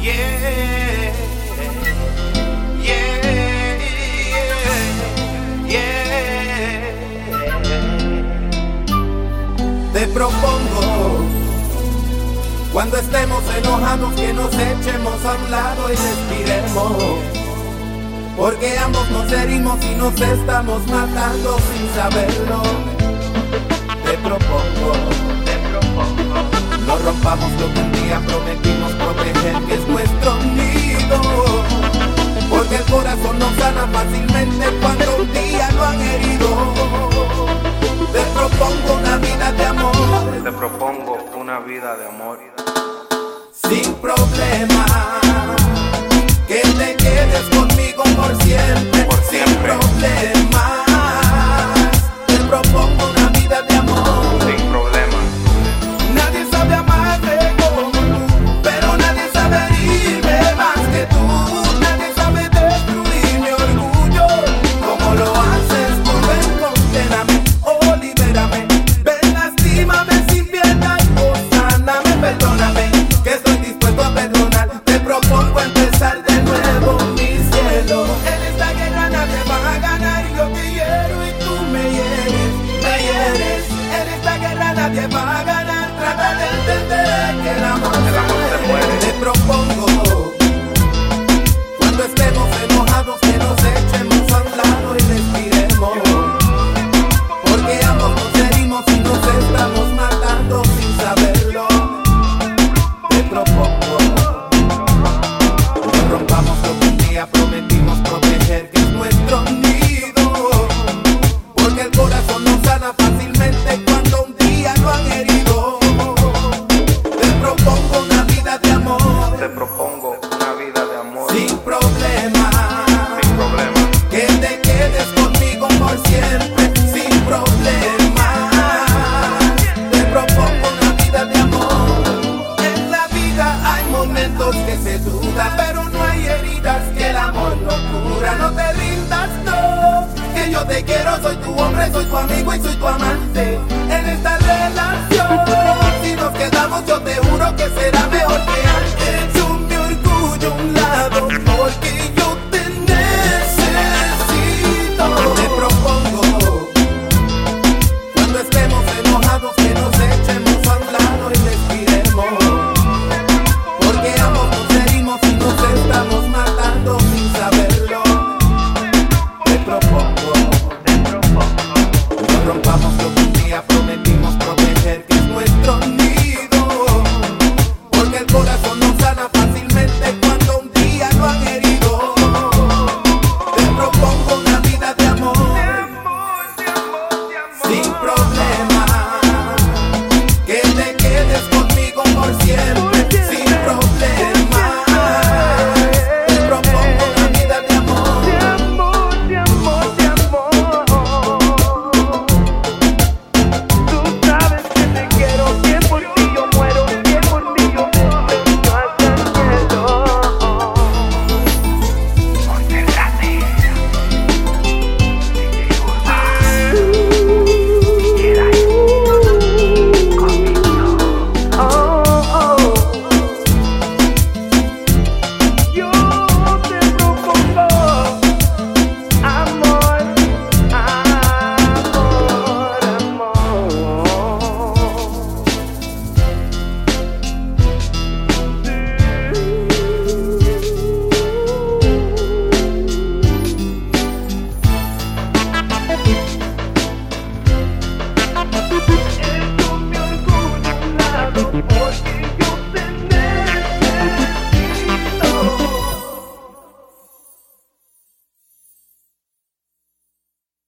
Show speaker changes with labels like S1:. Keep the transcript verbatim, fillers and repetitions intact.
S1: Yeah, yeah, yeah. Te propongo, cuando estemos enojados, que nos echemos a un lado y respiremos, porque ambos nos herimos y nos estamos matando sin saberlo. Te propongo, te propongo, no rompamos lo que un día prometimos proteger, que es nuestro nido, porque el corazón no sana fácilmente cuando un día lo han herido. Te propongo una vida de amor,
S2: te propongo una vida de amor,
S1: sin problema, que te quedes conmigo por siempre,
S2: por siempre.
S1: Sin problema, te propongo una vida de amor,
S2: sin problema.
S1: Nadie sabe amarme como tú, pero nadie sabe herirme más que tú. Nadie sabe destruir mi orgullo como lo haces tú. Ven, conténame, oh libérame, ven, lastímame sin piedad, oh sáname, perdóname, que estoy dispuesto a perdonar. Te propongo empezar de nuevo, mi cielo. En esta guerra nadie va a ganar, yo te hiero y tú me hieres, me hieres. En esta guerra nadie va a ganar, trata de entender que el amor,
S2: el amor se muere.
S1: Te propongo, cuando estemos enojados, que nos echemos a un lado y respiremos, porque ambos nos herimos y nos estamos matando sin saberlo. Te propongo, no rompamos lo que un día prometimos proteger, que es nuestro nido, porque el corazón no sana fácilmente cuando un día lo han herido. Te propongo una vida de amor,
S2: Te propongo una vida de amor,
S1: sin problema,
S2: sin problema.
S1: que te quedes conmigo por siempre, sin problema. Te propongo una vida de amor. En la vida hay momentos que se duda, pero no hay heridas que el amor no cura. No te rindas, no, que yo te quiero, soy tu hombre, soy tu amigo y soy tu amante. En esta relación, si nos quedamos, yo te juro que será mejor.